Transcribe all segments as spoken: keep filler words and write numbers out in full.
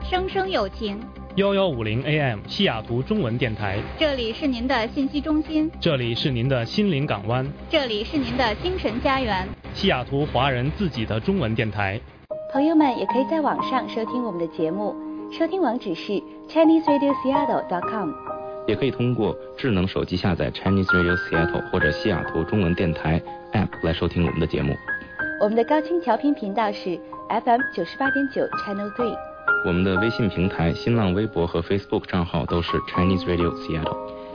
声声有情。 幺幺五零 A M 西雅图中文电台， 这里是您的信息中心， 这里是您的心灵港湾， 这里是您的精神家园， 西雅图华人自己的中文电台。 朋友们也可以在网上收听我们的节目，收听网址是 Chinese Radio Seattle dot com， 也可以通过智能手机下载 Chinese Radio Seattle 或者西雅图中文电台 App 来收听我们的节目。 我们的高清调频频道是 F M 九十八点九 Channel Three。 我们的微信平台、新浪微博和 Facebook 账号都是 Chinese Radio Seattle。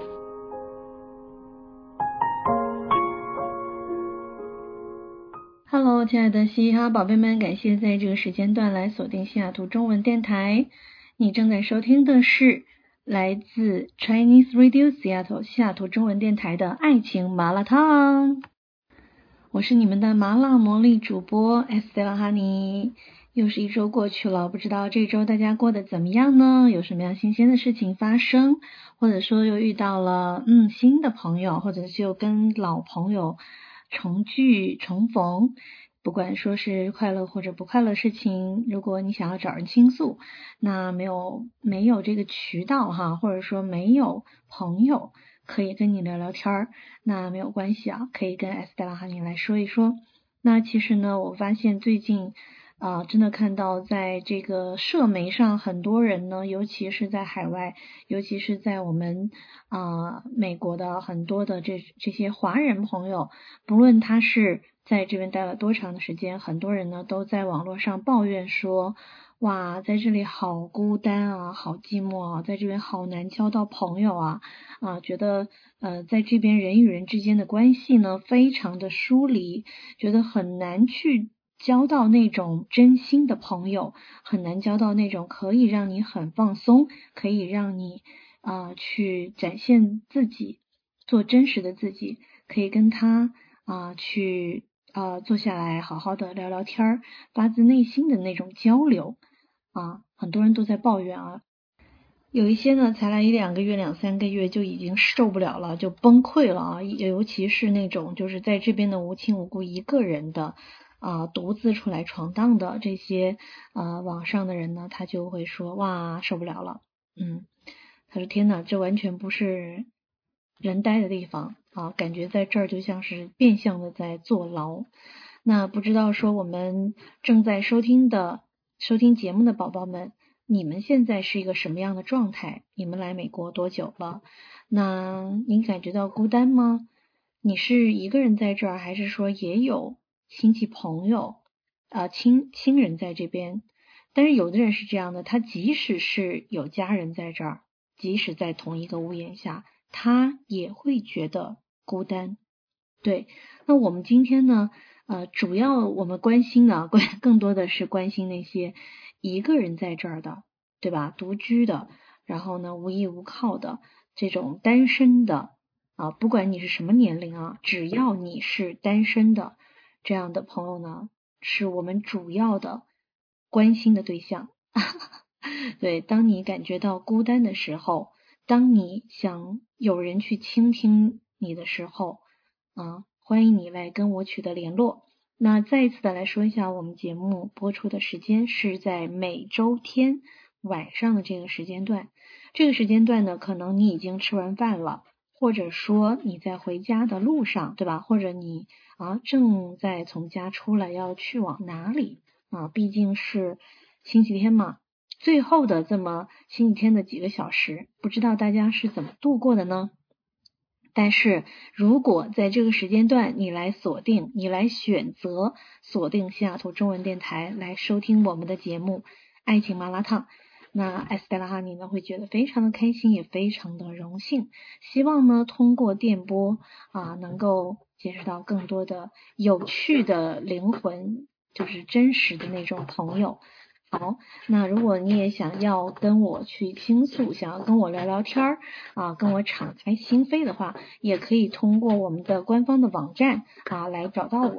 Hello， 亲爱的嘻哈宝贝们，感谢在这个时间段来锁定西雅图中文电台。你正在收听的是来自 Chinese Radio Seattle 西雅图中文电台的爱情麻辣烫。我是你们的麻辣魔力主播 Estella Honey。又是一周过去了，不知道这周大家过得怎么样呢？有什么样新鲜的事情发生，或者说又遇到了嗯新的朋友，或者是又跟老朋友重聚重逢，不管说是快乐或者不快乐的事情，如果你想要找人倾诉，那没有没有这个渠道哈，或者说没有朋友可以跟你聊聊天儿，那没有关系啊，可以跟 Estella Honey 来说一说。那其实呢，我发现最近啊、呃，真的看到在这个社媒上，很多人呢，尤其是在海外，尤其是在我们啊、呃、美国的很多的这这些华人朋友，不论他是在这边待了多长的时间，很多人呢都在网络上抱怨说，哇，在这里好孤单啊，好寂寞啊，在这边好难交到朋友啊，啊，觉得呃在这边人与人之间的关系呢非常的疏离，觉得很难去交到那种真心的朋友，很难交到那种可以让你很放松，可以让你啊、呃、去展现自己，做真实的自己，可以跟他啊、呃、去啊、呃、坐下来好好的聊聊天儿，发自内心的那种交流啊，很多人都在抱怨啊。有一些呢，才来一两个月、两三个月就已经受不了了，就崩溃了啊！尤其是那种就是在这边的无亲无故一个人的啊、呃，独自出来闯荡的这些呃网上的人呢，他就会说哇受不了了，嗯，他说天哪，这完全不是人待的地方啊，感觉在这儿就像是变相的在坐牢。那不知道说我们正在收听的收听节目的宝宝们，你们现在是一个什么样的状态？你们来美国多久了？那你感觉到孤单吗？你是一个人在这儿，还是说也有亲戚朋友呃亲亲人在这边？但是有的人是这样的，他即使是有家人在这儿，即使在同一个屋檐下，他也会觉得孤单。对，那我们今天呢呃主要我们关心的关更多的是关心那些一个人在这儿的，对吧？独居的，然后呢无依无靠的，这种单身的啊，不管你是什么年龄啊，只要你是单身的这样的朋友呢，是我们主要的关心的对象。对，当你感觉到孤单的时候，当你想有人去倾听你的时候啊，欢迎你来跟我取得联络。那再一次的来说一下，我们节目播出的时间是在每周天晚上的这个时间段。这个时间段呢，可能你已经吃完饭了，或者说你在回家的路上，对吧？或者你啊正在从家出来要去往哪里啊？毕竟是星期天嘛，最后的这么星期天的几个小时，不知道大家是怎么度过的呢？但是如果在这个时间段你来锁定，你来选择锁定西雅图中文电台来收听我们的节目爱情麻辣烫，那 Estella Honey 呢会觉得非常的开心，也非常的荣幸，希望呢通过电波啊能够接触到更多的有趣的灵魂，就是真实的那种朋友。好，那如果你也想要跟我去倾诉，想要跟我聊聊天儿啊，跟我敞开心扉的话，也可以通过我们的官方的网站啊来找到我。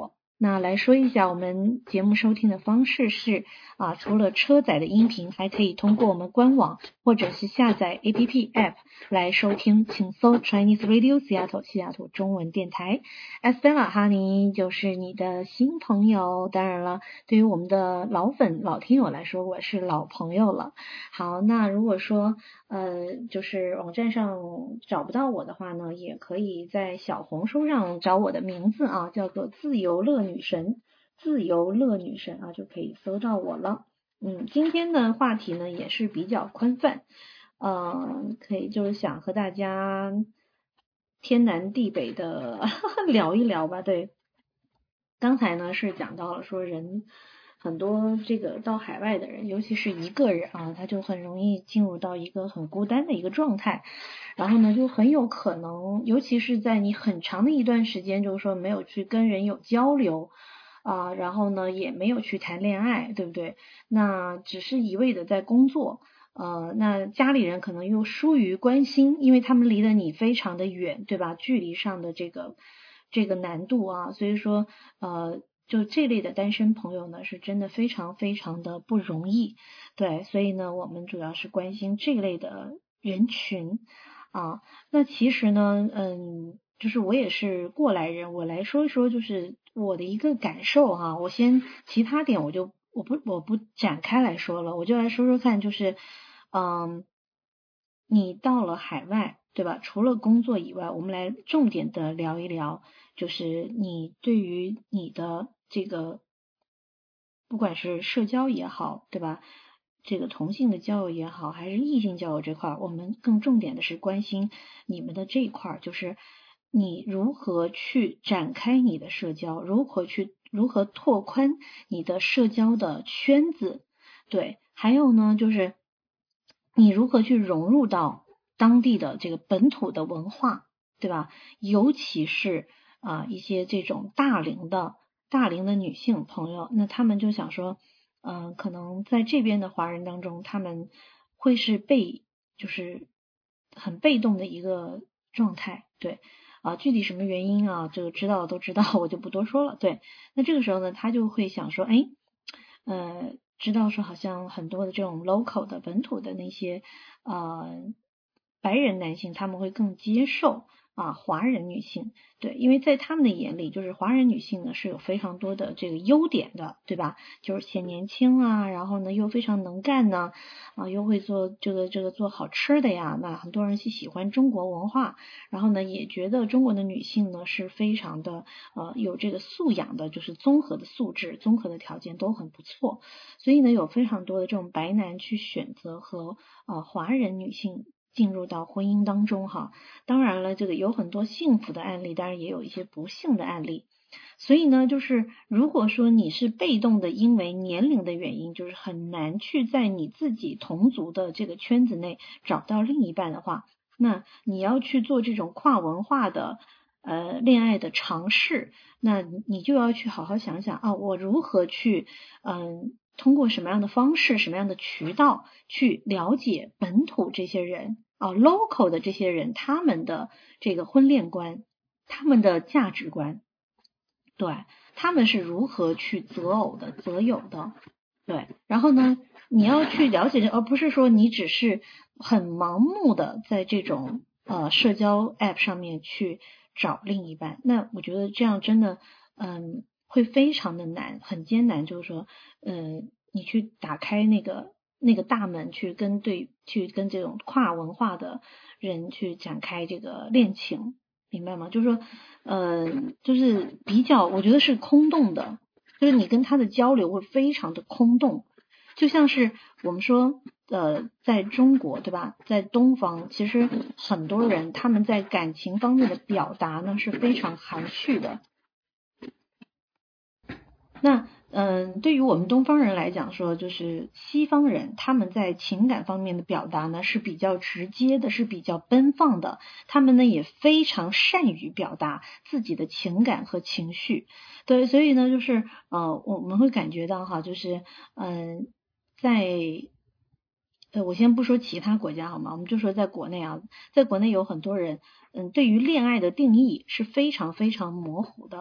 那来说一下我们节目收听的方式是啊，除了车载的音频，还可以通过我们官网或者是下载 A P P App 来收听，请搜 Chinese Radio Seattle 西雅图中文电台。Estella 哈尼就是你的新朋友，当然了，对于我们的老粉老听友来说，我是老朋友了。好，那如果说呃就是网站上找不到我的话呢，也可以在小红书上找我的名字啊，叫做自由乐女神，自由乐女神啊，就可以搜到我了。嗯，今天的话题呢也是比较宽泛，呃，可以就是想和大家天南地北的聊一聊吧。对，刚才呢是讲到了说人很多这个到海外的人，尤其是一个人啊，他就很容易进入到一个很孤单的一个状态，然后呢就很有可能，尤其是在你很长的一段时间就是说没有去跟人有交流啊、呃，然后呢也没有去谈恋爱，对不对？那只是一味的在工作，呃，那家里人可能又疏于关心，因为他们离得你非常的远，对吧？距离上的这个这个难度啊，所以说呃。就这类的单身朋友呢，是真的非常非常的不容易，对，所以呢，我们主要是关心这类的人群啊。那其实呢，嗯，就是我也是过来人，我来说一说，就是我的一个感受哈。我先其他点我就我不我不展开来说了，我就来说说看，就是嗯，你到了海外，对吧？除了工作以外，我们来重点的聊一聊，就是你对于你的这个不管是社交也好，对吧？这个同性的交友也好，还是异性交友这块，我们更重点的是关心你们的这一块，就是你如何去展开你的社交，如何去如何拓宽你的社交的圈子，对，还有呢，就是你如何去融入到当地的这个本土的文化，对吧？尤其是啊、呃、一些这种大龄的大龄的女性朋友，那他们就想说，嗯、呃，可能在这边的华人当中，他们会是被就是很被动的一个状态，对啊、呃，具体什么原因啊，这个知道都知道，我就不多说了。对，那这个时候呢，他就会想说，哎，呃，知道说好像很多的这种 local 的本土的那些呃白人男性，他们会更接受啊华人女性，对，因为在他们的眼里，就是华人女性呢是有非常多的这个优点的，对吧？就是显年轻啊，然后呢又非常能干呢，啊又会做这个这个做好吃的呀，那很多人是喜欢中国文化，然后呢也觉得中国的女性呢是非常的呃有这个素养的，就是综合的素质、综合的条件都很不错，所以呢有非常多的这种白男去选择和呃华人女性进入到婚姻当中哈，当然了，这个有很多幸福的案例，当然也有一些不幸的案例。所以呢，就是如果说你是被动的，因为年龄的原因，就是很难去在你自己同族的这个圈子内找到另一半的话，那你要去做这种跨文化的呃恋爱的尝试，那你就要去好好想想啊，我如何去嗯。呃通过什么样的方式、什么样的渠道去了解本土这些人啊 ，local 的这些人，他们的这个婚恋观、他们的价值观，对，他们是如何去择偶的、择友的，对。然后呢，你要去了解，而不是说你只是很盲目的在这种呃社交 app 上面去找另一半。那我觉得这样真的，嗯。会非常的难，很艰难，就是说，呃，你去打开那个那个大门，去跟对，去跟这种跨文化的人去展开这个恋情，明白吗？就是说，呃，就是比较，我觉得是空洞的，就是你跟他的交流会非常的空洞，就像是我们说，呃，在中国，对吧？在东方，其实很多人他们在感情方面的表达呢是非常含蓄的。那嗯、呃，对于我们东方人来讲说，就是西方人他们在情感方面的表达呢是比较直接的，是比较奔放的，他们呢也非常善于表达自己的情感和情绪。对，所以呢就是呃我们会感觉到哈，就是嗯、呃、在呃我先不说其他国家好吗？我们就说在国内啊，在国内有很多人嗯对于恋爱的定义是非常非常模糊的。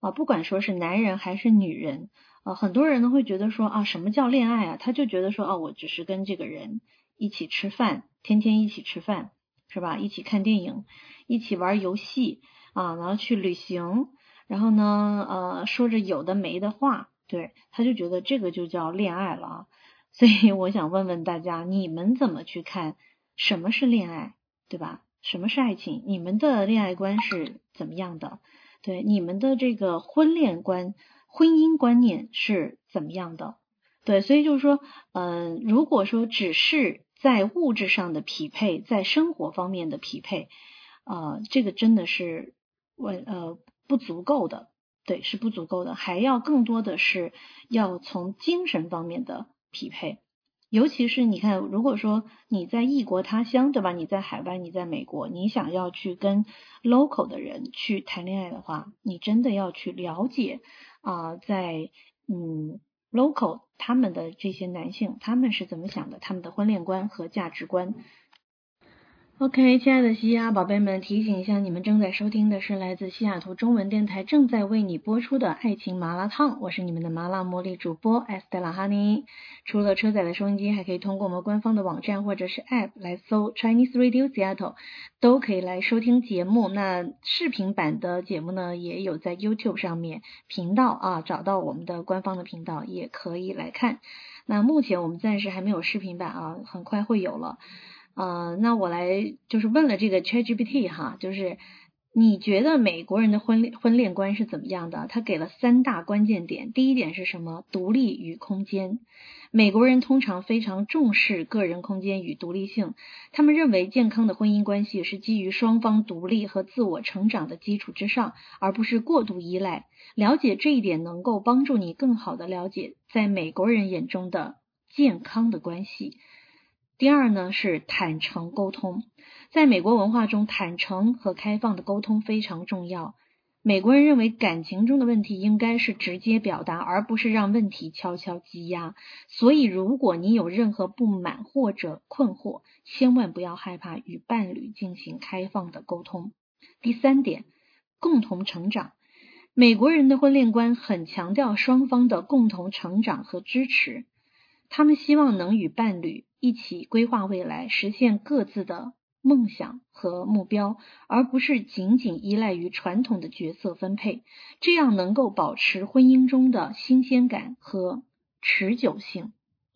啊，不管说是男人还是女人，啊，很多人呢会觉得说啊，什么叫恋爱啊？他就觉得说啊，我只是跟这个人一起吃饭，天天一起吃饭，是吧？一起看电影，一起玩游戏啊，然后去旅行，然后呢，呃，说着有的没的话，对，他就觉得这个就叫恋爱了啊。所以我想问问大家，你们怎么去看什么是恋爱，对吧？什么是爱情？你们的恋爱观是怎么样的？对，你们的这个婚恋观、婚姻观念是怎么样的？对，所以就是说，嗯、呃，如果说只是在物质上的匹配，在生活方面的匹配，呃，这个真的是我呃不足够的，对，是不足够的，还要更多的是要从精神方面的匹配。尤其是你看，如果说你在异国他乡，对吧？你在海外，你在美国，你想要去跟 local 的人去谈恋爱的话，你真的要去了解啊、呃，在嗯 local 他们的这些男性，他们是怎么想的，他们的婚恋观和价值观。OK， 亲爱的西雅宝贝们，提醒一下，你们正在收听的是来自西雅图中文电台正在为你播出的爱情麻辣烫，我是你们的麻辣魔力主播 Estella Honey。除了车载的收音机，还可以通过我们官方的网站或者是 App 来搜 Chinese Radio Seattle， 都可以来收听节目。那视频版的节目呢，也有在 YouTube 上面频道啊，找到我们的官方的频道，也可以来看。那目前我们暂时还没有视频版啊，很快会有了。呃，那我来就是问了这个 ChatGPT 哈，就是你觉得美国人的婚恋婚恋观是怎么样的？他给了三大关键点。第一点是什么？独立与空间。美国人通常非常重视个人空间与独立性，他们认为健康的婚姻关系是基于双方独立和自我成长的基础之上，而不是过度依赖。了解这一点能够帮助你更好的了解在美国人眼中的健康的关系。第二呢是坦诚沟通，在美国文化中，坦诚和开放的沟通非常重要。美国人认为感情中的问题应该是直接表达，而不是让问题悄悄积压。所以如果你有任何不满或者困惑，千万不要害怕与伴侣进行开放的沟通。第三点，共同成长。美国人的婚恋观很强调双方的共同成长和支持，他们希望能与伴侣一起规划未来，实现各自的梦想和目标，而不是仅仅依赖于传统的角色分配，这样能够保持婚姻中的新鲜感和持久性。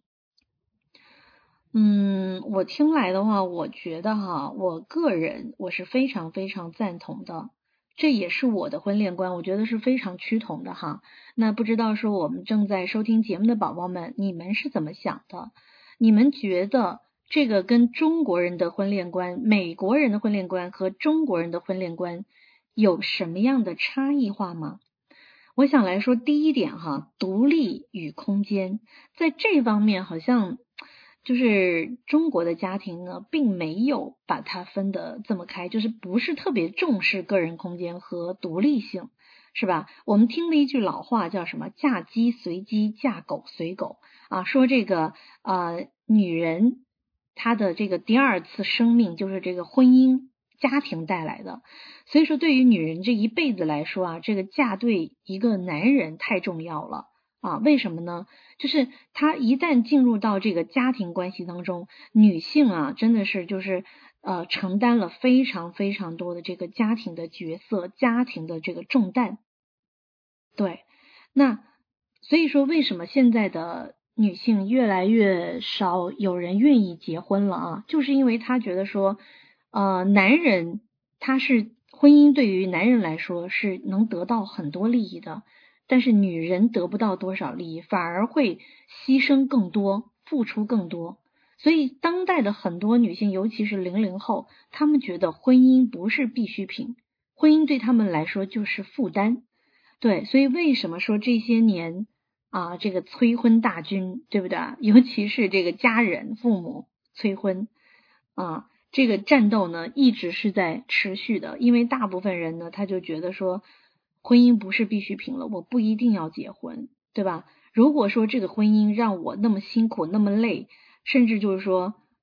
嗯，我听来的话，我觉得哈，我个人我是非常非常赞同的，这也是我的婚恋观，我觉得是非常趋同的哈。那不知道说我们正在收听节目的宝宝们，你们是怎么想的？你们觉得这个跟中国人的婚恋观、美国人的婚恋观和中国人的婚恋观有什么样的差异化吗？我想来说第一点哈，独立与空间，在这方面好像就是中国的家庭呢，并没有把它分得这么开，就是不是特别重视个人空间和独立性，是吧？我们听了一句老话叫什么？嫁鸡随鸡，嫁狗随狗啊，说这个呃女人她的这个第二次生命就是这个婚姻家庭带来的，所以说对于女人这一辈子来说啊，这个嫁对一个男人太重要了啊。为什么呢？就是她一旦进入到这个家庭关系当中，女性啊真的是就是呃承担了非常非常多的这个家庭的角色，家庭的这个重担。对，那所以说为什么现在的女性越来越少有人愿意结婚了啊？就是因为她觉得说呃，男人他是婚姻对于男人来说是能得到很多利益的，但是女人得不到多少利益，反而会牺牲更多，付出更多。所以当代的很多女性，尤其是零零后，她们觉得婚姻不是必需品，婚姻对她们来说就是负担。对，所以为什么说这些年啊，这个催婚大军，对不对？尤其是这个家人、父母催婚啊。这个战斗呢一直是在持续的，因为大部分人呢他就觉得说婚姻不是必需品了，我不一定要结婚，对吧？如果说这个婚姻让我那么辛苦那么累，甚至就是说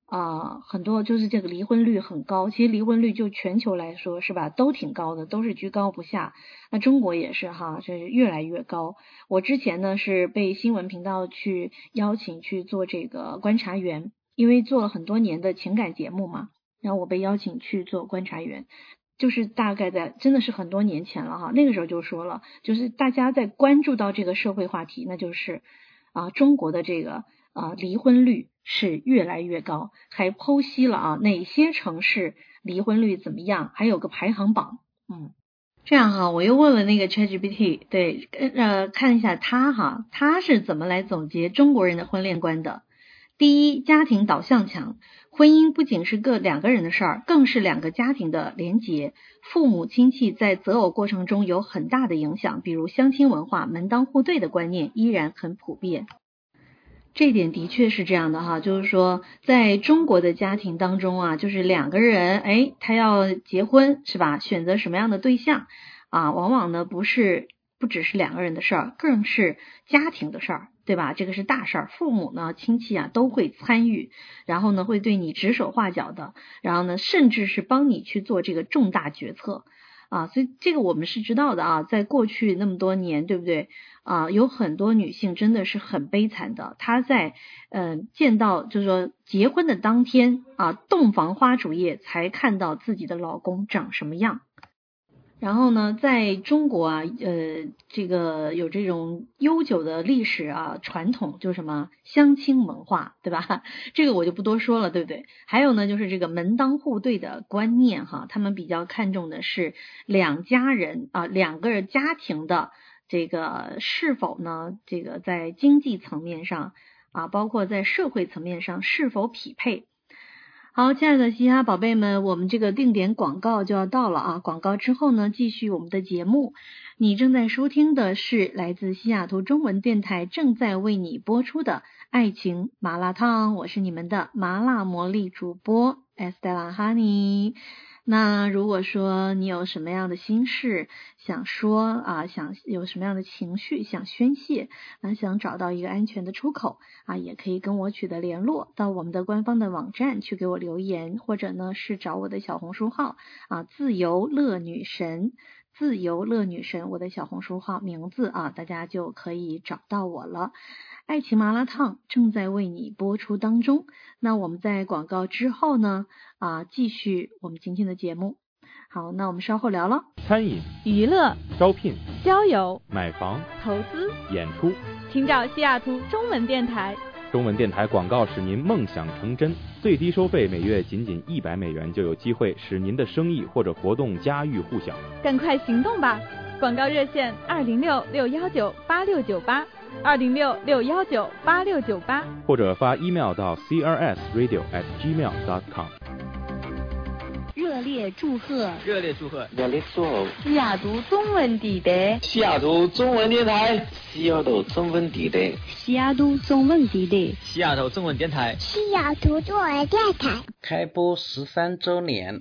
啊、呃，很多就是这个离婚率很高，其实离婚率就全球来说是吧，都挺高的，都是居高不下。那中国也是哈，这是越来越高。我之前呢是被新闻频道去邀请去做这个观察员，因为做了很多年的情感节目嘛，然后我被邀请去做观察员。就是大概在真的是很多年前了哈，那个时候就说了，就是大家在关注到这个社会话题，那就是啊中国的这个啊离婚率是越来越高，还剖析了啊哪些城市离婚率怎么样，还有个排行榜。嗯，这样哈，我又问了那个 ChatGPT， 对，呃看一下他哈，他是怎么来总结中国人的婚恋观的。第一，家庭导向强，婚姻不仅是个两个人的事儿，更是两个家庭的连结。父母亲戚在择偶过程中有很大的影响，比如相亲文化、门当户对的观念依然很普遍。这一点的确是这样的哈，就是说在中国的家庭当中啊，就是两个人，哎，他要结婚是吧？选择什么样的对象啊，往往呢不是不只是两个人的事儿，更是家庭的事儿。对吧？这个是大事儿，父母呢、亲戚啊都会参与，然后呢会对你指手画脚的，然后呢甚至是帮你去做这个重大决策啊，所以这个我们是知道的啊，在过去那么多年，对不对啊？有很多女性真的是很悲惨的，她在嗯、呃、见到就是说结婚的当天啊，洞房花烛夜才看到自己的老公长什么样。然后呢，在中国啊，呃，这个有这种悠久的历史啊传统，就是什么相亲文化，对吧？这个我就不多说了，对不对？还有呢，就是这个门当户对的观念哈，他们比较看重的是两家人啊，两个家庭的这个是否呢，这个在经济层面上啊，包括在社会层面上是否匹配。好，亲爱的嘻哈宝贝们，我们这个定点广告就要到了啊！广告之后呢，继续我们的节目。你正在收听的是来自西雅图中文电台正在为你播出的爱情麻辣烫，我是你们的麻辣魔力主播 Estella Honey。那如果说你有什么样的心事想说啊，想有什么样的情绪想宣泄，啊，想找到一个安全的出口啊，也可以跟我取得联络，到我们的官方的网站去给我留言，或者呢是找我的小红书号啊，自由乐女神，自由乐女神，我的小红书号名字啊，大家就可以找到我了。爱情麻辣烫正在为你播出当中，那我们在广告之后呢啊，继续我们今天的节目。好，那我们稍后聊了。 餐饮、 娱乐、 招聘、 交友、 买房、 投资、 演出， 请找西雅图中文电台。 中文电台广告使您梦想成真，最低收费每月仅仅一百美元，就有机会使您的生意或者活动家喻户晓。 赶快行动吧！广告热线二零六六幺九八六九八。二零六六幺九八六九八， 或者发 email 到 c r s radio at gmail dot com。 热烈祝贺！ 热烈祝贺！ 热烈祝贺！ 西雅图中文电台， 西雅图中文电台，西雅图中文电台， 西雅图中文电台， 西雅图中文电台， 西雅图中文电台开播十三周年。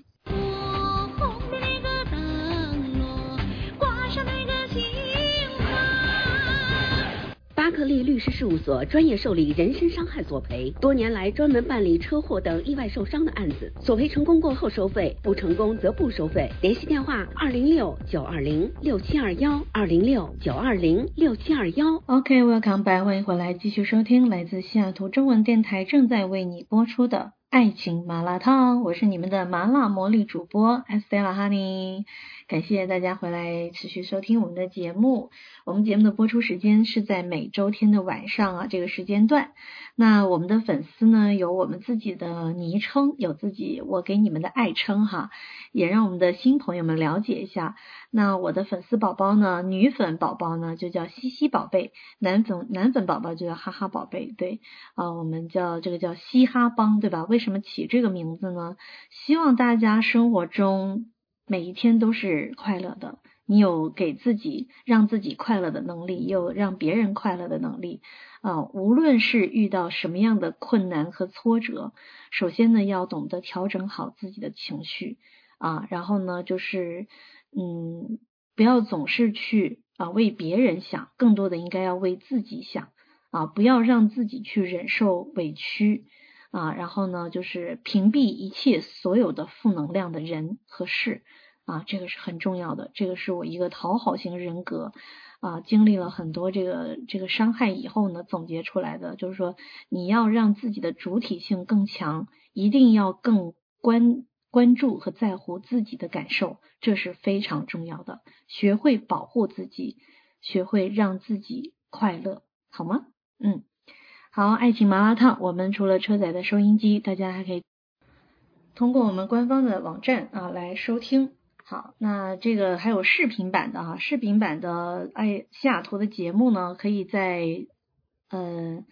巴克利律师事务所专业受理人身伤害索赔，多年来专门办理车祸等意外受伤的案子，索赔成功过后收费，不成功则不收费。联系电话二零六九二零六七二幺二零六九二零六七二幺。 OK，welcome back， 欢迎回来，继续收听来自西雅图中文电台正在为你播出的爱情麻辣烫，我是你们的麻辣魔力主播 Estella Honey， 感谢大家回来持续收听我们的节目。我们节目的播出时间是在每周天的晚上啊这个时间段。那我们的粉丝呢有我们自己的昵称，有自己我给你们的爱称哈，也让我们的新朋友们了解一下。那我的粉丝宝宝呢，女粉宝宝呢就叫西西宝贝，男粉男粉宝宝就叫哈哈宝贝，对啊，我们叫这个叫嘻哈帮，对吧？为什么起这个名字呢？希望大家生活中每一天都是快乐的，你有给自己让自己快乐的能力，也有让别人快乐的能力啊。无论是遇到什么样的困难和挫折，首先呢要懂得调整好自己的情绪啊，然后呢就是嗯不要总是去啊为别人想，更多的应该要为自己想啊，不要让自己去忍受委屈啊，然后呢就是屏蔽一切所有的负能量的人和事啊，这个是很重要的，这个是我一个讨好型人格啊，经历了很多这个这个伤害以后呢总结出来的，就是说你要让自己的主体性更强，一定要更关关注和在乎自己的感受，这是非常重要的，学会保护自己，学会让自己快乐，好吗？嗯，好，爱情麻辣烫，我们除了车载的收音机，大家还可以通过我们官方的网站啊来收听。好，那这个还有视频版的啊，视频版的爱西雅图的节目呢，可以在呃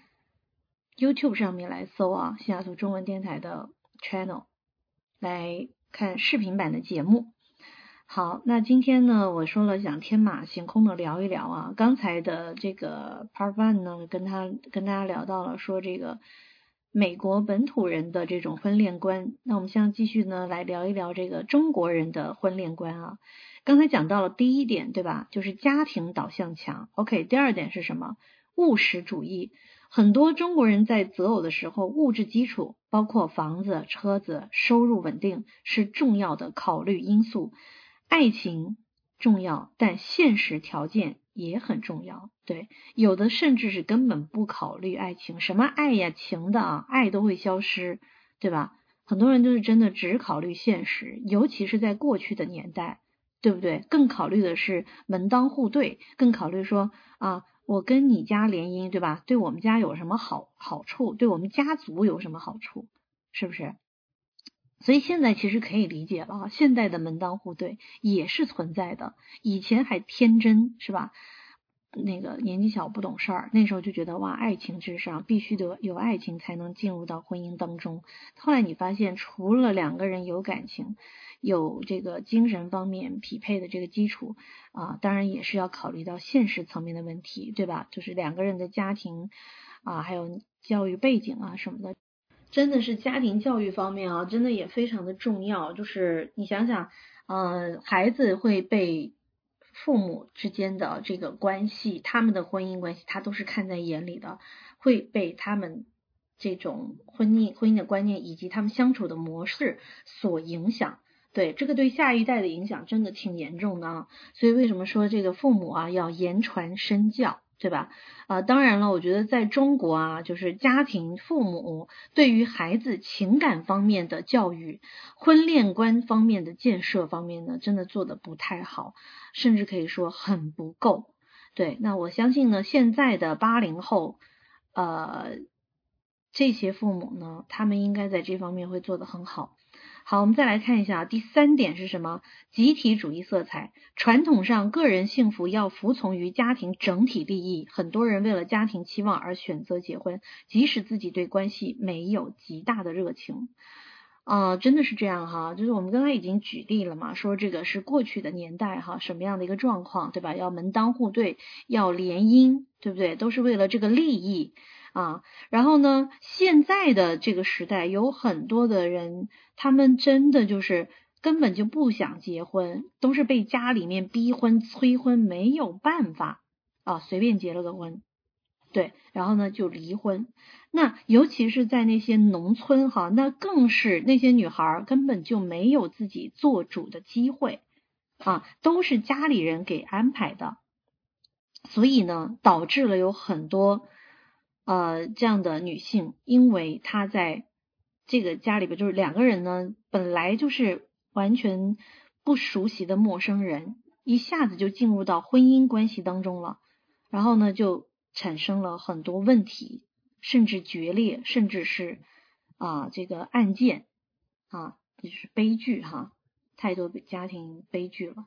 YouTube 上面来搜啊，西雅图中文电台的 channel 来看视频版的节目。好，那今天呢，我说了想天马行空的聊一聊啊，刚才的这个 Part One 呢，跟他跟大家聊到了说这个美国本土人的这种婚恋观，那我们现在继续呢来聊一聊这个中国人的婚恋观啊。刚才讲到了第一点，对吧？就是家庭导向强。OK， 第二点是什么？务实主义。很多中国人在择偶的时候，物质基础包括房子、车子、收入稳定是重要的考虑因素。爱情重要，但现实条件也很重要。对，有的甚至是根本不考虑爱情，什么爱呀情的啊，爱都会消失，对吧？很多人就是真的只考虑现实，尤其是在过去的年代，对不对？更考虑的是门当户对，更考虑说啊，我跟你家联姻，对吧？对我们家有什么好好处，对我们家族有什么好处，是不是？所以现在其实可以理解了，现代的门当户对也是存在的，以前还天真，是吧？那个年纪小不懂事儿，那时候就觉得哇，爱情至上，必须得有爱情才能进入到婚姻当中。后来你发现，除了两个人有感情，有这个精神方面匹配的这个基础啊，当然也是要考虑到现实层面的问题，对吧？就是两个人的家庭啊，还有教育背景啊什么的。真的是家庭教育方面啊，真的也非常的重要。就是你想想，呃，孩子会被父母之间的这个关系，他们的婚姻关系，他都是看在眼里的，会被他们这种婚姻婚姻的观念以及他们相处的模式所影响。对，这个对下一代的影响真的挺严重的啊。所以为什么说这个父母啊要言传身教？对吧？啊、呃，当然了，我觉得在中国啊，就是家庭父母对于孩子情感方面的教育、婚恋观方面的建设方面呢，真的做得不太好，甚至可以说很不够。对，那我相信呢，现在的八零后，呃，这些父母呢，他们应该在这方面会做得很好。好，我们再来看一下第三点是什么？集体主义色彩。传统上个人幸福要服从于家庭整体利益，很多人为了家庭期望而选择结婚，即使自己对关系没有极大的热情。呃，真的是这样哈，就是我们刚才已经举例了嘛，说这个是过去的年代哈，什么样的一个状况，对吧？要门当户对，要联姻，对不对？都是为了这个利益啊。然后呢，现在的这个时代有很多的人，他们真的就是根本就不想结婚，都是被家里面逼婚催婚，没有办法啊，随便结了个婚，对，然后呢就离婚。那尤其是在那些农村哈，那更是那些女孩根本就没有自己做主的机会啊，都是家里人给安排的。所以呢，导致了有很多呃这样的女性，因为她在这个家里边，就是两个人呢本来就是完全不熟悉的陌生人，一下子就进入到婚姻关系当中了，然后呢就产生了很多问题，甚至决裂，甚至是啊这个案件啊，也就是悲剧哈，太多家庭悲剧了。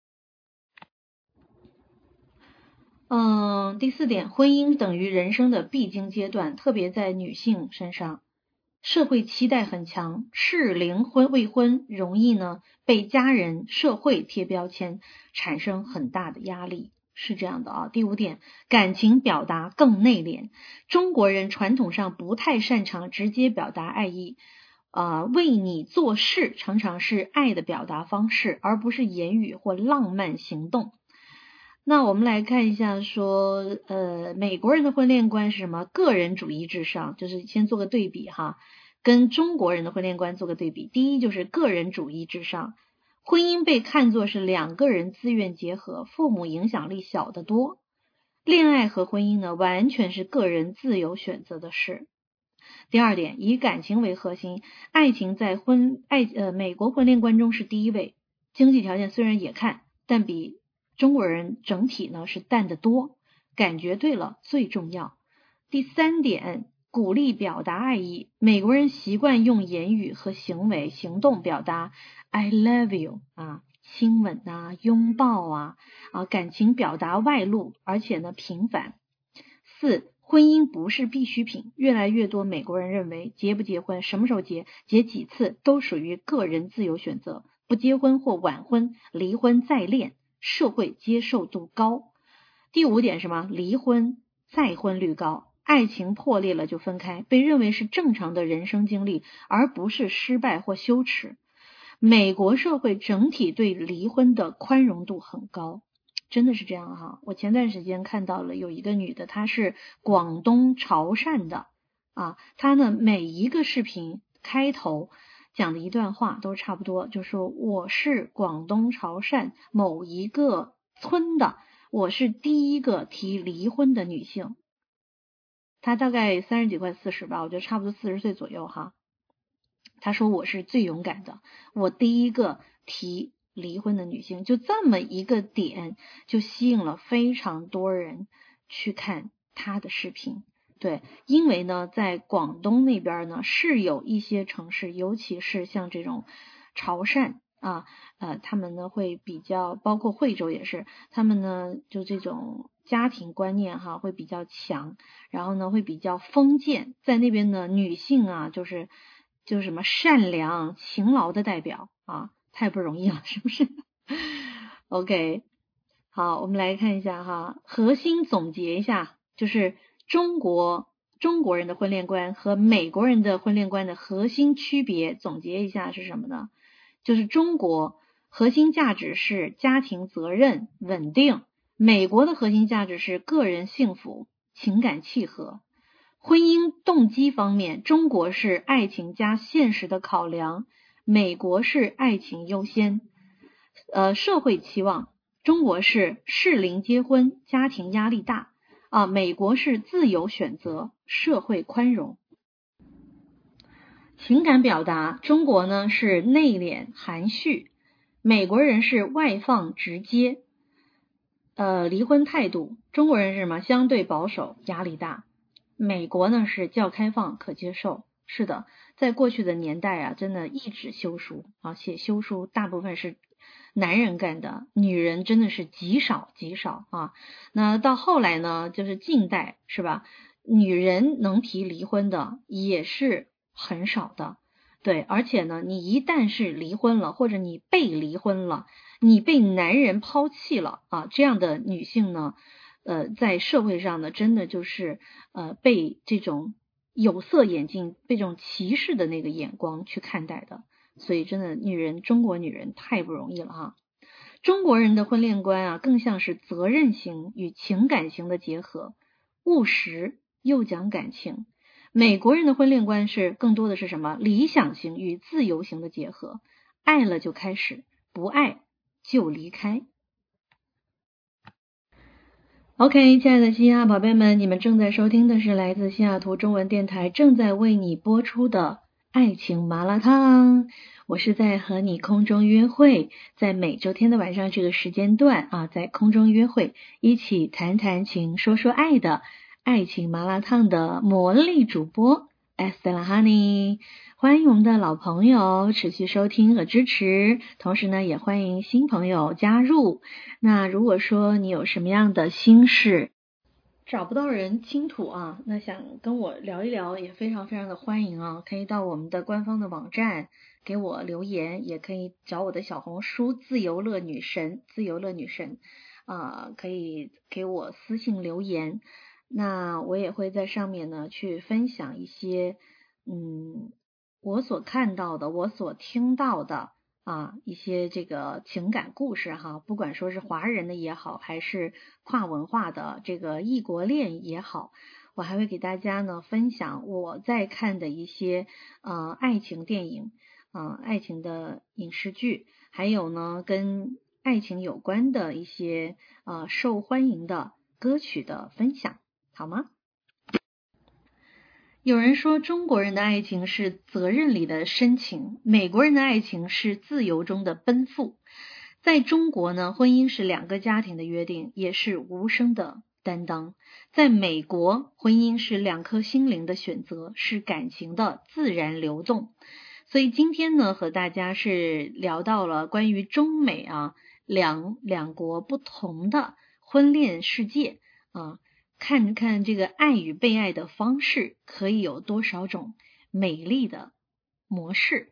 嗯，第四点，婚姻等于人生的必经阶段，特别在女性身上，社会期待很强，适龄婚未婚容易呢被家人、社会贴标签，产生很大的压力，是这样的啊。第五点，感情表达更内敛，中国人传统上不太擅长直接表达爱意，啊、呃，为你做事常常是爱的表达方式，而不是言语或浪漫行动。 那我们来看一下说呃，美国人的婚恋观是什么？个人主义至上，就是先做个对比哈，跟中国人的婚恋观做个对比。第一就是个人主义至上，婚姻被看作是两个人自愿结合，父母影响力小得多。恋爱和婚姻呢，完全是个人自由选择的事。第二点，以感情为核心，爱情在婚爱呃美国婚恋观中是第一位，经济条件虽然也看，但比中国人整体呢是淡得多，感觉对了最重要。第三点，鼓励表达爱意，美国人习惯用言语和行为行动表达 I love you 啊，亲吻啊，拥抱啊，啊，感情表达外露，而且呢频繁。四，婚姻不是必需品，越来越多美国人认为结不结婚，什么时候结，结几次都属于个人自由选择，不结婚或晚婚，离婚再恋，社会接受度高。第五点什么？离婚再婚率高，爱情破裂了就分开，被认为是正常的人生经历，而不是失败或羞耻。美国社会整体对离婚的宽容度很高，真的是这样哈。我前段时间看到了有一个女的，她是广东潮汕的啊，她呢每一个视频开头讲的一段话都差不多，就说我是广东潮汕某一个村的，我是第一个提离婚的女性。她大概三十几快四十吧，我觉得差不多四十岁左右哈。她说我是最勇敢的，我第一个提离婚的女性，就这么一个点就吸引了非常多人去看她的视频。对，因为呢在广东那边呢是有一些城市，尤其是像这种潮汕啊呃他们呢会比较，包括惠州也是，他们呢就这种家庭观念哈会比较强，然后呢会比较封建，在那边呢女性啊就是就是什么善良勤劳的代表啊，太不容易了，是不是？OK， 好，我们来看一下哈，核心总结一下，就是中国中国人的婚恋观和美国人的婚恋观的核心区别，总结一下是什么呢？就是中国核心价值是家庭责任稳定，美国的核心价值是个人幸福情感契合。婚姻动机方面，中国是爱情加现实的考量，美国是爱情优先。呃，社会期望，中国是适龄结婚，家庭压力大啊，美国是自由选择，社会宽容。情感表达，中国呢是内敛含蓄，美国人是外放直接。呃，离婚态度，中国人是什么？相对保守，压力大。美国呢是较开放，可接受。是的，在过去的年代啊，真的一纸休书啊，写休书大部分是男人干的，女人真的是极少极少啊。那到后来呢，就是近代是吧？女人能提离婚的也是很少的。对，而且呢，你一旦是离婚了，或者你被离婚了，你被男人抛弃了啊，这样的女性呢呃，在社会上呢，真的就是呃被这种有色眼镜、被这种歧视的那个眼光去看待的，所以真的女人，中国女人太不容易了哈。中国人的婚恋观啊，更像是责任型与情感型的结合，务实又讲感情。美国人的婚恋观是更多的是什么？理想型与自由型的结合，爱了就开始，不爱就离开。OK， 亲爱的西亚宝贝们，你们正在收听的是来自西雅图中文电台正在为你播出的爱情麻辣烫。我是在和你空中约会，在每周天的晚上这个时间段啊，在空中约会，一起谈谈情，说说爱的爱情麻辣烫的魔力主播 Estella Honey。欢迎我们的老朋友持续收听和支持，同时呢也欢迎新朋友加入。那如果说你有什么样的心事找不到人倾吐啊，那想跟我聊一聊也非常非常的欢迎啊，可以到我们的官方的网站给我留言，也可以找我的小红书自由乐女神自由乐女神啊、呃，可以给我私信留言，那我也会在上面呢去分享一些嗯我所看到的，我所听到的啊一些这个情感故事哈，不管说是华人的也好，还是跨文化的这个异国恋也好，我还会给大家呢分享我在看的一些呃爱情电影啊、呃、爱情的影视剧，还有呢跟爱情有关的一些呃受欢迎的歌曲的分享，好吗？有人说中国人的爱情是责任里的深情，美国人的爱情是自由中的奔赴。在中国呢，婚姻是两个家庭的约定，也是无声的担当。在美国，婚姻是两颗心灵的选择，是感情的自然流动。所以今天呢，和大家是聊到了关于中美啊两两国不同的婚恋世界啊。看看这个爱与被爱的方式可以有多少种美丽的模式。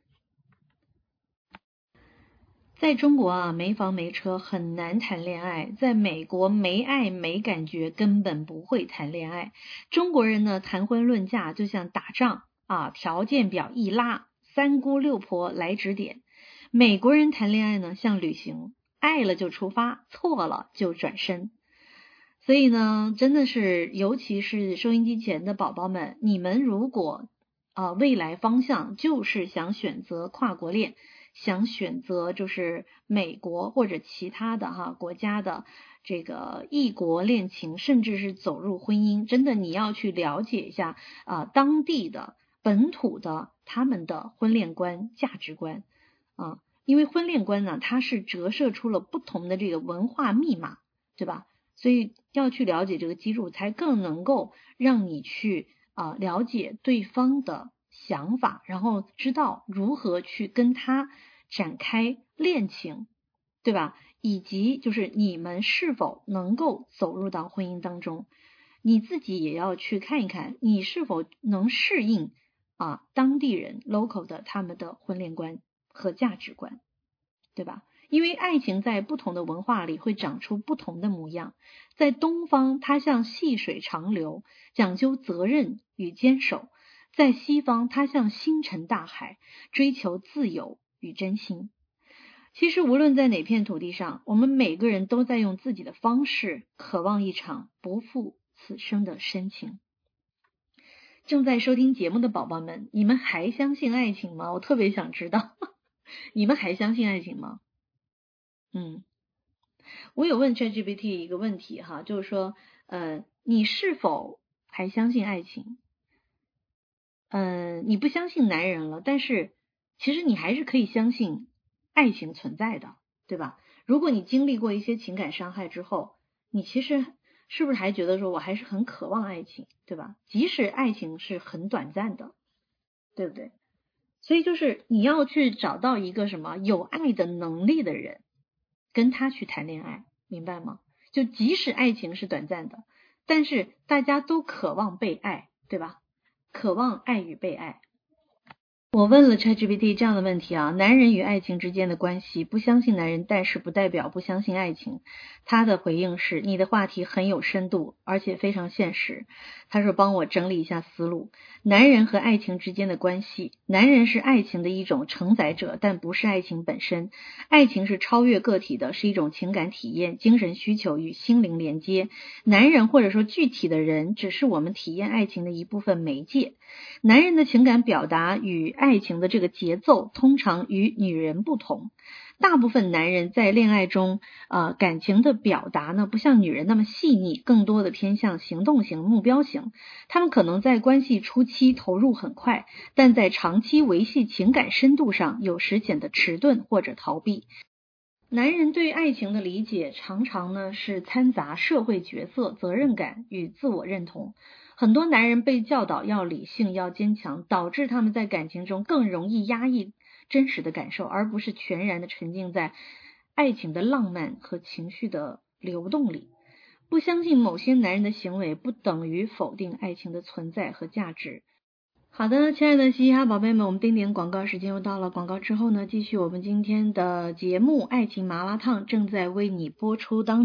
在中国啊，没房没车很难谈恋爱，在美国没爱没感觉根本不会谈恋爱。中国人呢谈婚论嫁就像打仗啊，条件表一拉，三姑六婆来指点。美国人谈恋爱呢像旅行，爱了就出发，错了就转身。所以呢，真的是，尤其是收音机前的宝宝们，你们如果啊、呃、未来方向就是想选择跨国恋，想选择就是美国或者其他的哈国家的这个异国恋情，甚至是走入婚姻，真的你要去了解一下啊、呃、当地的本土的他们的婚恋观、价值观啊，因为婚恋观呢，它是折射出了不同的这个文化密码，对吧？所以要去了解这个基础，才更能够让你去啊、呃、了解对方的想法，然后知道如何去跟他展开恋情，对吧？以及就是你们是否能够走入到婚姻当中，你自己也要去看一看，你是否能适应啊当地人 local 的他们的婚恋观和价值观，对吧？因为爱情在不同的文化里会长出不同的模样，在东方它像细水长流，讲究责任与坚守；在西方它像星辰大海，追求自由与真心。其实无论在哪片土地上，我们每个人都在用自己的方式渴望一场不负此生的深情。正在收听节目的宝宝们，你们还相信爱情吗？我特别想知道你们还相信爱情吗？嗯，我有问 ChatGPT 一个问题哈，就是说，呃，你是否还相信爱情？呃，你不相信男人了，但是其实你还是可以相信爱情存在的，对吧？如果你经历过一些情感伤害之后，你其实是不是还觉得说我还是很渴望爱情，对吧？即使爱情是很短暂的，对不对？所以就是你要去找到一个什么有爱的能力的人，跟他去谈恋爱，明白吗？就即使爱情是短暂的，但是大家都渴望被爱，对吧？渴望爱与被爱。我问了 ChatGPT 这样的问题啊，男人与爱情之间的关系，不相信男人，但是不代表不相信爱情。他的回应是，你的话题很有深度，而且非常现实。他说帮我整理一下思路。男人和爱情之间的关系，男人是爱情的一种承载者，但不是爱情本身。爱情是超越个体的，是一种情感体验、精神需求与心灵连接。男人或者说具体的人，只是我们体验爱情的一部分媒介。男人的情感表达与爱情的这个节奏通常与女人不同。大部分男人在恋爱中呃，感情的表达呢，不像女人那么细腻，更多的偏向行动型、目标型。他们可能在关系初期投入很快，但在长期维系情感深度上有时显得迟钝或者逃避。男人对爱情的理解常常呢是掺杂社会角色、责任感与自我认同。很多男人被教导要理性、要坚强，导致他们在感情中更容易压抑真实的感受，而不是全然的沉浸在爱情的浪漫和情绪的流动里。不相信某些男人的行为，不等于否定爱情的存在和价值。好的，亲爱的嘻哈宝贝们，我们定点广告时间又到了。广告之后呢，继续我们今天的节目《爱情麻辣烫》正在为你播出当中。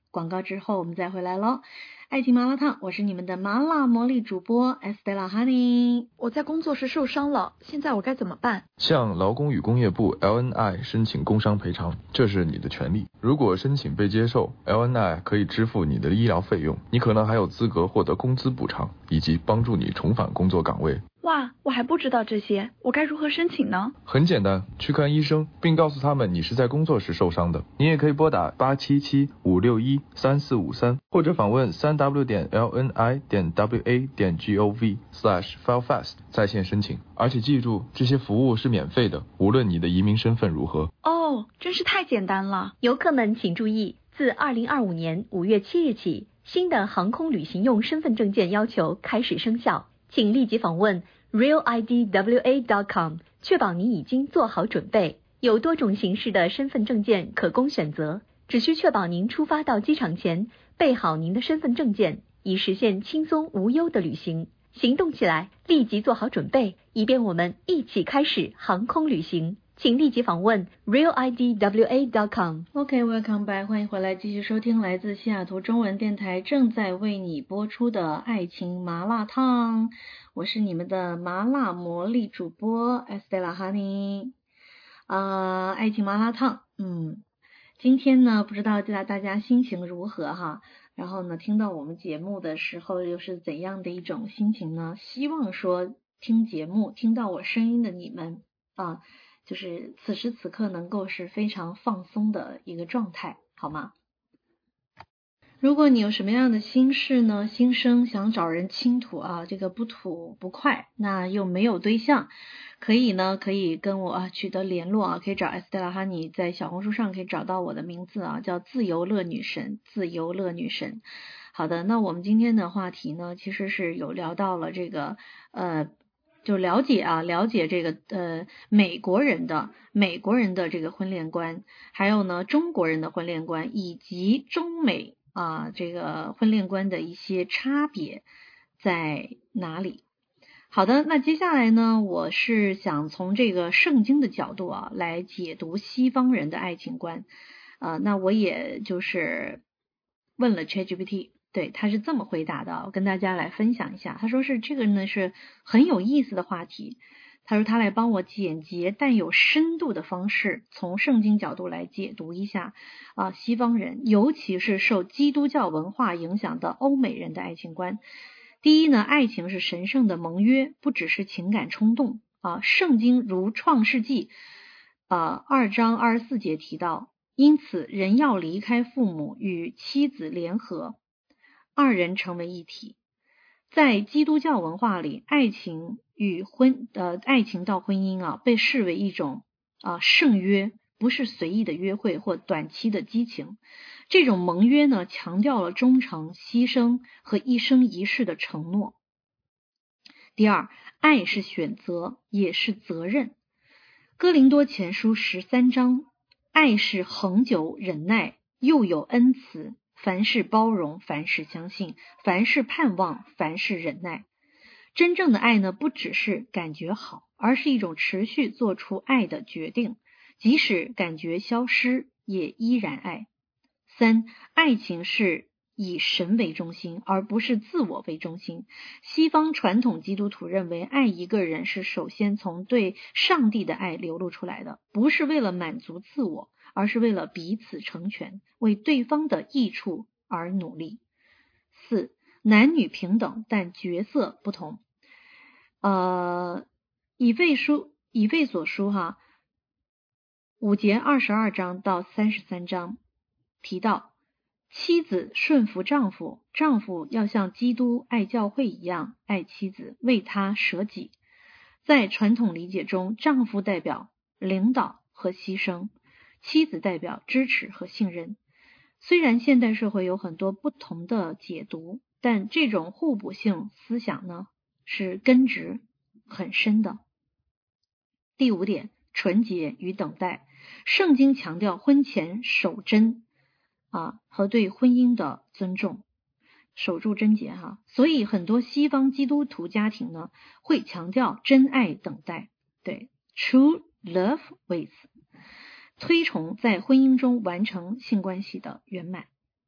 广告之后我们再回来咯。爱情麻辣烫，我是你们的麻辣魔力主播 Estella Honey。 我在工作时受伤了，现在我该怎么办？ 向劳工与工业部 L N I 申请工伤赔偿，这是你的权利。如果申请被接受， L N I 可以支付你的医疗费用，你可能还有资格获得工资补偿，以及帮助你重返工作岗位。 哇，我还不知道这些，我该如何申请呢？ 很简单，去看医生，并告诉他们你是在工作时受伤的。你也可以拨打八七七五六一三四五三，或者访问三 w 点 l n i 点 w a 点 g o v slash file fast 在线申请。而且记住，这些服务是免费的，无论你的移民身份如何。 哦，真是太简单了。 游客们请注意，自二零二五年五月七日起，新的航空旅行用身份证件要求开始生效，请立即访问 real I D W A dot com， 确保你已经做好准备。有多种形式的身份证件可供选择，只需确保您出发到机场前备好您的身份证件，以实现轻松无忧的旅行。行动起来，立即做好准备，以便我们一起开始航空旅行。请立即访问 real I D W A dot com。 OK, welcome back， 欢迎回来，继续收听来自西雅图中文电台正在为你播出的爱情麻辣烫，我是你们的麻辣魔力主播 Estella Honey。呃，爱情麻辣烫，嗯，今天呢，不知道大家心情如何哈？然后呢，听到我们节目的时候又是怎样的一种心情呢？希望说听节目听到我声音的你们啊，就是此时此刻能够是非常放松的一个状态，好吗？如果你有什么样的心事呢，心声想找人倾吐啊，这个不吐不快，那又没有对象，可以呢，可以跟我啊取得联络啊，可以找 Estella Honey， 在小红书上可以找到我的名字啊，叫自由乐女神，自由乐女神。好的，那我们今天的话题呢，其实是有聊到了这个呃。就了解啊，了解这个呃美国人的美国人的这个婚恋观，还有呢中国人的婚恋观，以及中美啊这个婚恋观的一些差别在哪里。好的，那接下来呢，我是想从这个圣经的角度啊来解读西方人的爱情观。呃，那我也就是问了 ChatGPT。对，他是这么回答的，我跟大家来分享一下。他说是这个呢是很有意思的话题，他说他来帮我简洁但有深度的方式从圣经角度来解读一下啊西方人，尤其是受基督教文化影响的欧美人的爱情观。第一呢，爱情是神圣的盟约，不只是情感冲动啊。圣经如创世纪啊二章二十四节提到，因此人要离开父母，与妻子联合，二人成为一体。在基督教文化里，爱情与婚呃爱情到婚姻啊，被视为一种啊圣约，不是随意的约会或短期的激情。这种盟约呢，强调了忠诚、牺牲和一生一世的承诺。第二，爱是选择，也是责任。哥林多前书十三章，爱是恒久忍耐，又有恩慈。凡事包容，凡事相信，凡事盼望，凡事忍耐。真正的爱呢，不只是感觉好，而是一种持续做出爱的决定，即使感觉消失，也依然爱。三，爱情是以神为中心，而不是自我为中心。西方传统基督徒认为，爱一个人是首先从对上帝的爱流露出来的，不是为了满足自我，而是为了彼此成全，为对方的益处而努力。四，男女平等，但角色不同。呃，以弗书以弗所书哈五节二十二章到三十三章提到，妻子顺服丈夫，丈夫要像基督爱教会一样爱妻子，为他舍己。在传统理解中，丈夫代表领导和牺牲，妻子代表支持和信任。虽然现代社会有很多不同的解读，但这种互补性思想呢，是根植很深的。第五点，纯洁与等待。圣经强调婚前守贞啊和对婚姻的尊重，守住贞洁哈。所以很多西方基督徒家庭呢，会强调真爱等待，对 ，true love waits。推崇在婚姻中完成性关系的圆满。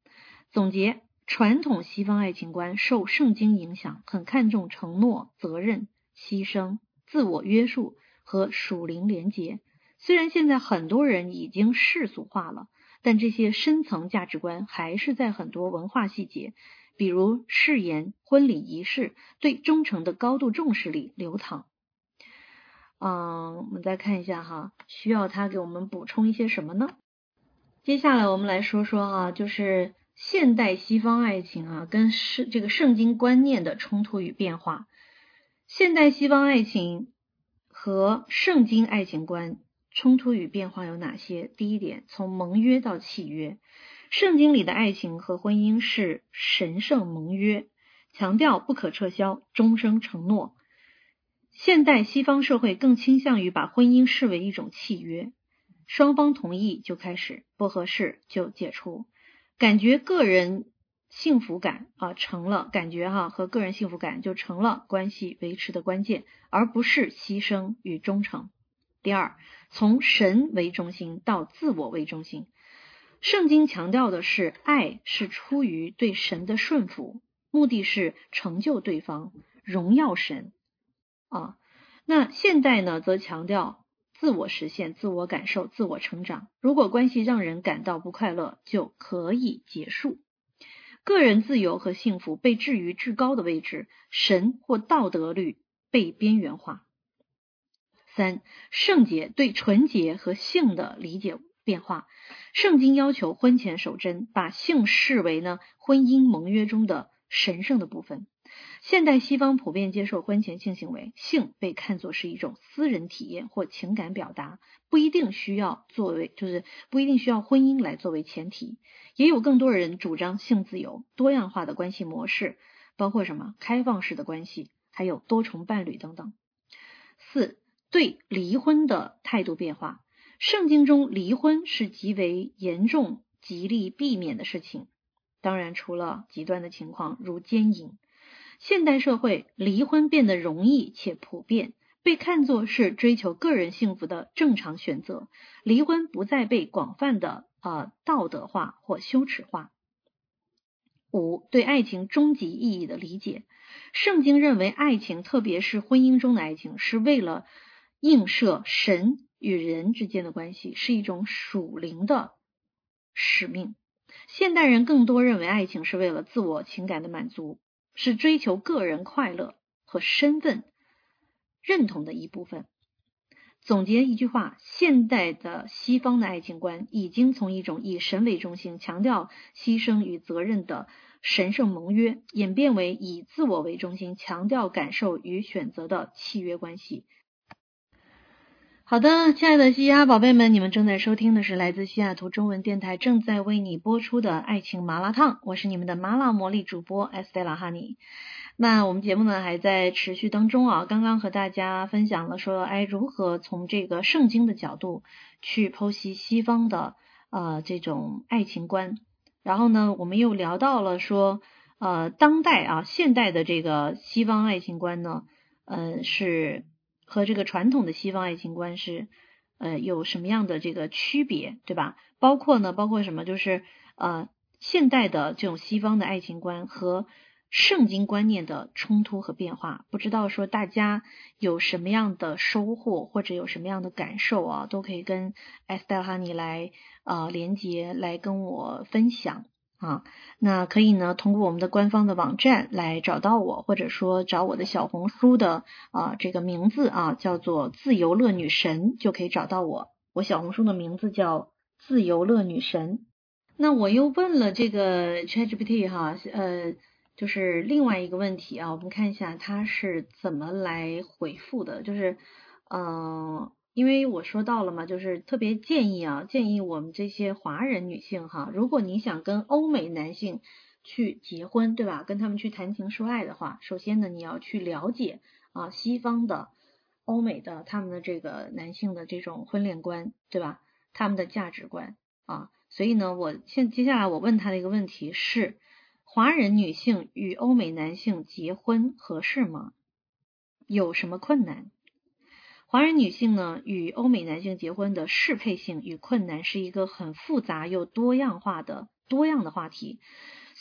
总结，传统西方爱情观受圣经影响，很看重承诺、责任、牺牲、自我约束和属灵连结。虽然现在很多人已经世俗化了，但这些深层价值观还是在很多文化细节，比如誓言、婚礼仪式、对忠诚的高度重视里流淌。嗯，我们再看一下哈，需要他给我们补充一些什么呢？接下来我们来说说哈，就是现代西方爱情啊，跟是这个圣经观念的冲突与变化。现代西方爱情和圣经爱情观冲突与变化有哪些？第一点，从盟约到契约。圣经里的爱情和婚姻是神圣盟约，强调不可撤销、终生承诺。现代西方社会更倾向于把婚姻视为一种契约，双方同意就开始，不合适就解除。感觉个人幸福感啊成了感觉哈和个人幸福感就成了关系维持的关键，而不是牺牲与忠诚。第二，从神为中心到自我为中心。圣经强调的是爱是出于对神的顺服，目的是成就对方，荣耀神啊。那现代呢，则强调自我实现、自我感受、自我成长。如果关系让人感到不快乐，就可以结束。个人自由和幸福被置于至高的位置，神或道德律被边缘化。三、圣洁对纯洁和性的理解变化。圣经要求婚前守贞，把性视为呢婚姻盟约中的神圣的部分。现代西方普遍接受婚前性行为，性被看作是一种私人体验或情感表达，不一定需要作为就是不一定需要婚姻来作为前提。也有更多人主张性自由、多样化的关系模式，包括什么开放式的关系，还有多重伴侣等等。四、对离婚的态度变化。圣经中离婚是极为严重、极力避免的事情，当然除了极端的情况如奸淫。现代社会离婚变得容易且普遍，被看作是追求个人幸福的正常选择，离婚不再被广泛的呃道德化或羞耻化。五、对爱情终极意义的理解。圣经认为爱情，特别是婚姻中的爱情，是为了映射神与人之间的关系，是一种属灵的使命。现代人更多认为爱情是为了自我情感的满足，是追求个人快乐和身份认同的一部分。总结一句话，现代的西方的爱情观已经从一种以神为中心、强调牺牲与责任的神圣盟约，演变为以自我为中心、强调感受与选择的契约关系。好的，亲爱的西雅宝贝们，你们正在收听的是来自西雅图中文电台正在为你播出的爱情麻辣烫，我是你们的麻辣魔力主播 Estella Honey。那我们节目呢还在持续当中啊，刚刚和大家分享了说，哎，如何从这个圣经的角度去剖析西方的呃这种爱情观，然后呢，我们又聊到了说，呃，当代啊现代的这个西方爱情观呢，呃是和这个传统的西方爱情观是呃有什么样的这个区别，对吧？包括呢，包括什么？就是呃现代的这种西方的爱情观和圣经观念的冲突和变化。不知道说大家有什么样的收获或者有什么样的感受啊，都可以跟 Estella Honey 来呃连接来跟我分享啊。那可以呢通过我们的官方的网站来找到我，或者说找我的小红书的啊这个名字啊叫做自由乐女神，就可以找到我。我小红书的名字叫自由乐女神。那我又问了这个 ChatGPT 哈，呃就是另外一个问题啊，我们看一下它是怎么来回复的。就是嗯、呃因为我说到了嘛，就是特别建议啊，建议我们这些华人女性哈，如果你想跟欧美男性去结婚，对吧？跟他们去谈情说爱的话，首先呢，你要去了解啊西方的、欧美的他们的这个男性的这种婚恋观，对吧？他们的价值观啊，所以呢，我现接下来我问他的一个问题是：华人女性与欧美男性结婚合适吗？有什么困难？华人女性呢与欧美男性结婚的适配性与困难是一个很复杂又多样化的多样的话题。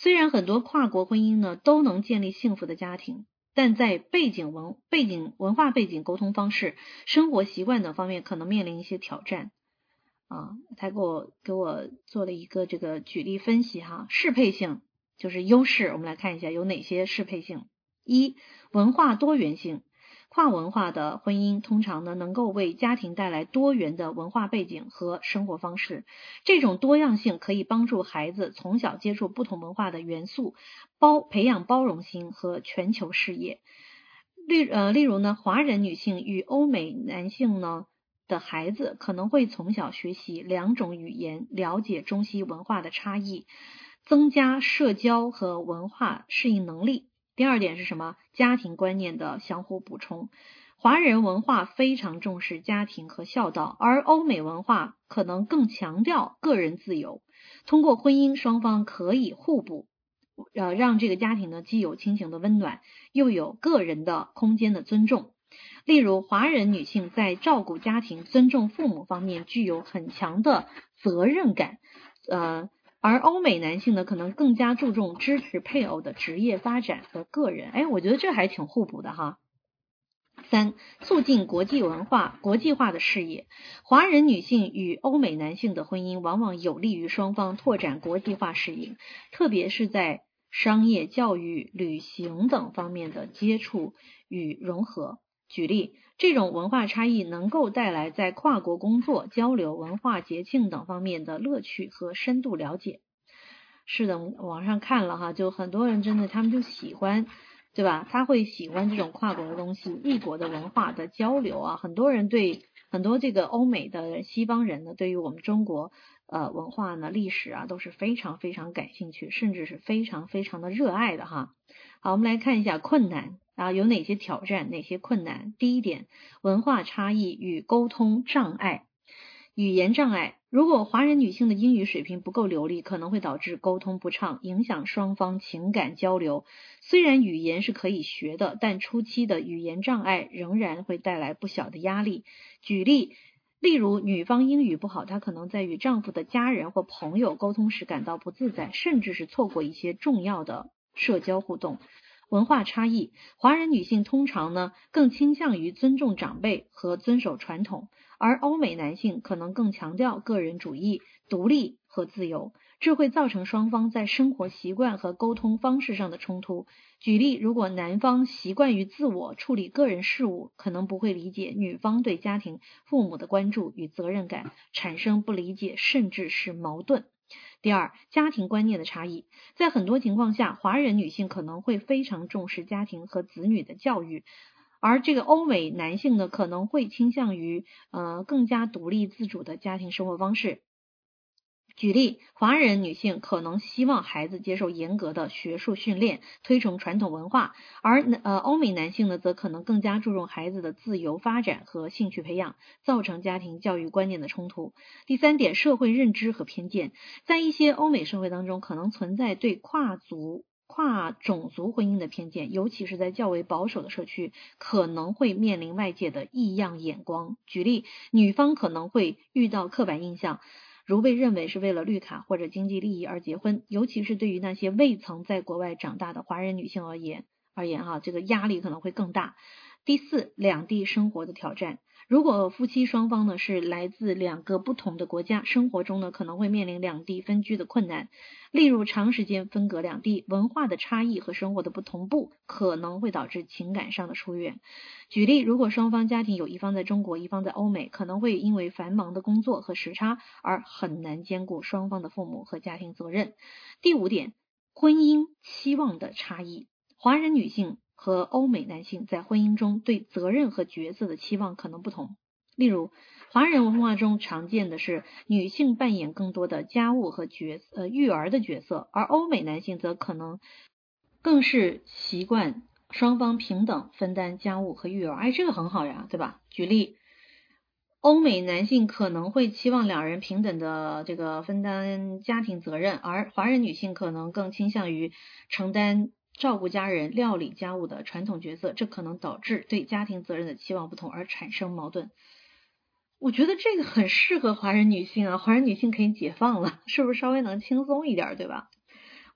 虽然很多跨国婚姻呢都能建立幸福的家庭，但在背景文背景文化背景、沟通方式、生活习惯等方面可能面临一些挑战啊。他给我给我做了一个这个举例分析哈，适配性就是优势，我们来看一下有哪些适配性。一、文化多元性。跨文化的婚姻通常呢能够为家庭带来多元的文化背景和生活方式，这种多样性可以帮助孩子从小接触不同文化的元素，包培养包容心和全球视野。例呃例如呢，华人女性与欧美男性呢的孩子可能会从小学习两种语言，了解中西文化的差异，增加社交和文化适应能力。第二点是什么？家庭观念的相互补充。华人文化非常重视家庭和孝道，而欧美文化可能更强调个人自由。通过婚姻，双方可以互补，呃，让这个家庭呢既有亲情的温暖，又有个人的空间的尊重。例如，华人女性在照顾家庭、尊重父母方面具有很强的责任感，呃。而欧美男性呢，可能更加注重支持配偶的职业发展和个人。哎，我觉得这还挺互补的哈。三、促进国际文化、国际化的视野。华人女性与欧美男性的婚姻往往有利于双方拓展国际化视野，特别是在商业、教育、旅行等方面的接触与融合。举例，这种文化差异能够带来在跨国工作、交流、文化节庆等方面的乐趣和深度了解。是的，网上看了哈，就很多人真的他们就喜欢，对吧？他会喜欢这种跨国的东西，异国的文化的交流啊。很多人对很多这个欧美的西方人呢，对于我们中国呃文化呢、历史啊都是非常非常感兴趣，甚至是非常非常的热爱的哈。好，我们来看一下困难啊，有哪些挑战，哪些困难？第一点，文化差异与沟通障碍。语言障碍，如果华人女性的英语水平不够流利，可能会导致沟通不畅，影响双方情感交流。虽然语言是可以学的，但初期的语言障碍仍然会带来不小的压力。举例，例如女方英语不好，她可能在与丈夫的家人或朋友沟通时感到不自在，甚至是错过一些重要的社交互动。文化差异，华人女性通常呢更倾向于尊重长辈和遵守传统，而欧美男性可能更强调个人主义、独立和自由，这会造成双方在生活习惯和沟通方式上的冲突。举例，如果男方习惯于自我处理个人事务，可能不会理解女方对家庭、父母的关注与责任感，产生不理解甚至是矛盾。第二，家庭观念的差异，在很多情况下，华人女性可能会非常重视家庭和子女的教育，而这个欧美男性呢，可能会倾向于呃更加独立自主的家庭生活方式。举例，华人女性可能希望孩子接受严格的学术训练，推崇传统文化，而呃欧美男性呢，则可能更加注重孩子的自由发展和兴趣培养，造成家庭教育观念的冲突。第三点，社会认知和偏见，在一些欧美社会当中，可能存在对跨族跨种族婚姻的偏见，尤其是在较为保守的社区，可能会面临外界的异样眼光。举例，女方可能会遇到刻板印象，如被认为是为了绿卡或者经济利益而结婚，尤其是对于那些未曾在国外长大的华人女性而言而言哈，这个压力可能会更大。第四，两地生活的挑战。如果夫妻双方呢是来自两个不同的国家，生活中呢可能会面临两地分居的困难。例如，长时间分隔两地，文化的差异和生活的不同步可能会导致情感上的疏远。举例，如果双方家庭有一方在中国，一方在欧美，可能会因为繁忙的工作和时差而很难兼顾双方的父母和家庭责任。第五点，婚姻期望的差异。华人女性和欧美男性在婚姻中对责任和角色的期望可能不同。例如，华人文化中常见的是女性扮演更多的家务和角色呃育儿的角色，而欧美男性则可能更是习惯双方平等分担家务和育儿。哎，这个很好呀，对吧？举例，欧美男性可能会期望两人平等的这个分担家庭责任，而华人女性可能更倾向于承担照顾家人、料理家务的传统角色，这可能导致对家庭责任的期望不同而产生矛盾。我觉得这个很适合华人女性啊，华人女性可以解放了，是不是稍微能轻松一点，对吧？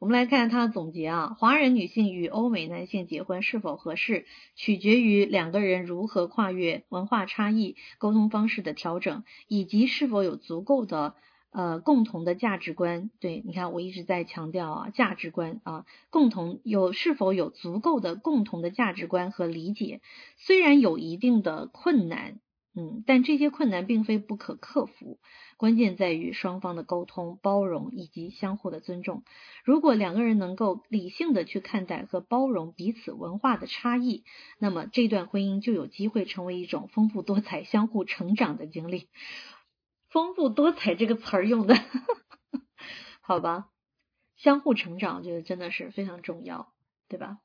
我们来看他的总结啊，华人女性与欧美男性结婚是否合适，取决于两个人如何跨越文化差异、沟通方式的调整，以及是否有足够的呃共同的价值观。对，你看我一直在强调啊，价值观啊，共同有是否有足够的共同的价值观和理解，虽然有一定的困难。嗯，但这些困难并非不可克服，关键在于双方的沟通、包容以及相互的尊重。如果两个人能够理性的去看待和包容彼此文化的差异，那么这段婚姻就有机会成为一种丰富多彩、相互成长的经历。丰富多彩这个词儿用的好吧，相互成长我觉得真的是非常重要，对吧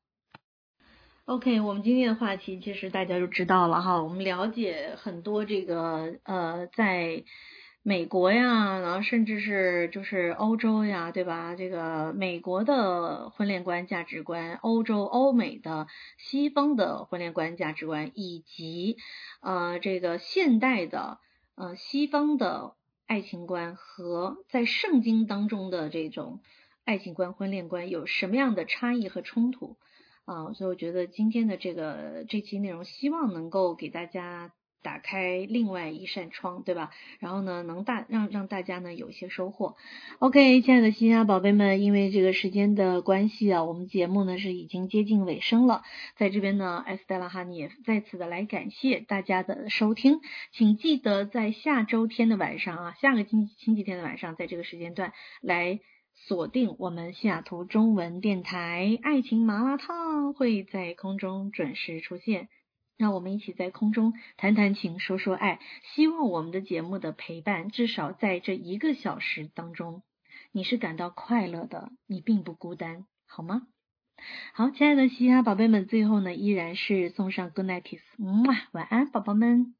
？OK， 我们今天的话题其实大家就知道了哈，我们了解很多这个呃，在美国呀，然后甚至是就是欧洲呀，对吧？这个美国的婚恋观、价值观，欧洲、欧美的西方的婚恋观、价值观，以及呃这个现代的呃西方的爱情观和在圣经当中的这种爱情观、婚恋观有什么样的差异和冲突？啊，所以我觉得今天的这个这期内容，希望能够给大家打开另外一扇窗，对吧？然后呢，能大让让大家呢有一些收获。OK， 亲爱的西亚宝贝们，因为这个时间的关系啊，我们节目呢是已经接近尾声了。在这边呢，艾斯黛拉哈尼也再次的来感谢大家的收听，请记得在下周天的晚上啊，下个星星期天的晚上，在这个时间段来锁定我们西雅图中文电台爱情麻辣烫会在空中准时出现，让我们一起在空中谈谈情说说爱，希望我们的节目的陪伴至少在这一个小时当中你是感到快乐的，你并不孤单，好吗？好，亲爱的西亚宝贝们，最后呢依然是送上 Good night kiss， 晚安宝宝们。